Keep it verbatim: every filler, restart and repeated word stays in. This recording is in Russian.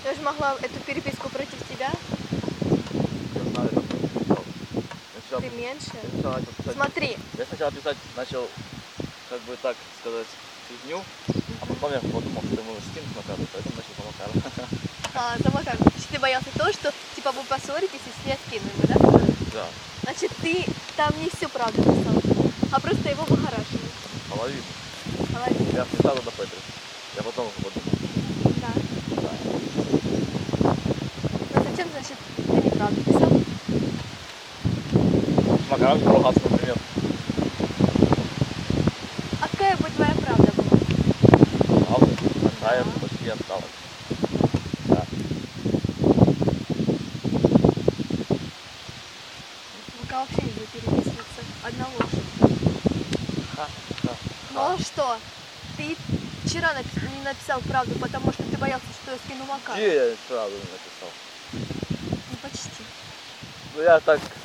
Я же могла эту переписку против тебя. Я знаю, это написал. Я сначала, Ты меньше. я сначала начал писать, Смотри. я сначала писать начал, как бы так сказать, фигню, а потом я подумал, что мы с Тим с Макаром, поэтому начал по Макару. А, за Макаром. Значит, ты боялся того, что типа вы поссоритесь, если я скину ему, да? Да. Значит, ты там не всю правду писал, а просто его выхорашивал. Половину. Половину. Я писал до Петрис. Я потом уже подумал. Да. Да. Ну зачем, значит, ты неправду писал? С Макаром поругаться, например. А какая бы твоя правда была? Правда? Такая почти осталась. Да. Пока вообще не будет переписываться. Одна ложь. Ха, ха, Ну а что? Ты вчера напи- не написал правду, потому что ты боялся, что я скину Макару. Где я правду не написал? Ну почти. Ну я так